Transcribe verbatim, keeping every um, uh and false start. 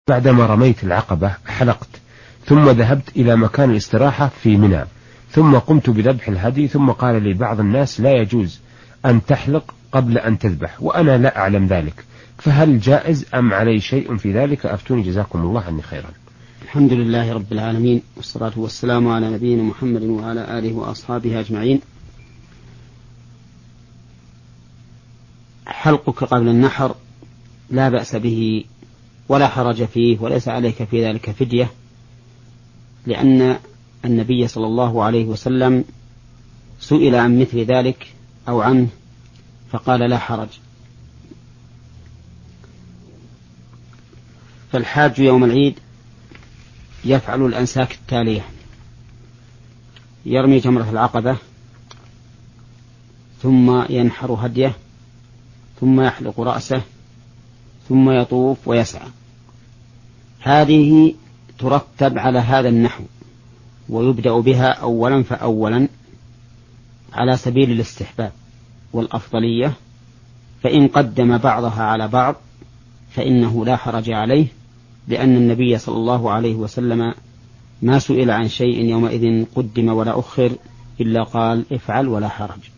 بعدما رميت العقبة حلقت، ثم ذهبت إلى مكان الاستراحة في منى، ثم قمت بذبح الهدي، ثم قال لي بعض الناس لا يجوز أن تحلق قبل أن تذبح، وأنا لا أعلم ذلك، فهل جائز أم علي شيء في ذلك؟ أفتوني جزاكم الله عني خيرا. الحمد لله رب العالمين، والصلاة والسلام على نبينا محمد وعلى آله وأصحابه أجمعين. حلقك قبل النحر لا بأس به ولا حرج فيه، وليس عليك في ذلك فدية، لأن النبي صلى الله عليه وسلم سئل عن مثل ذلك أو عنه فقال لا حرج. فالحاج يوم العيد يفعل الأنساك التالية: يرمي جمرة العقبة، ثم ينحر هديه، ثم يحلق رأسه، ثم يطوف ويسعى. هذه ترتب على هذا النحو، ويبدأ بها أولا فأولا على سبيل الاستحباب والأفضلية، فإن قدم بعضها على بعض فإنه لا حرج عليه، لأن النبي صلى الله عليه وسلم ما سئل عن شيء يومئذ قدم ولا أخر إلا قال افعل ولا حرج.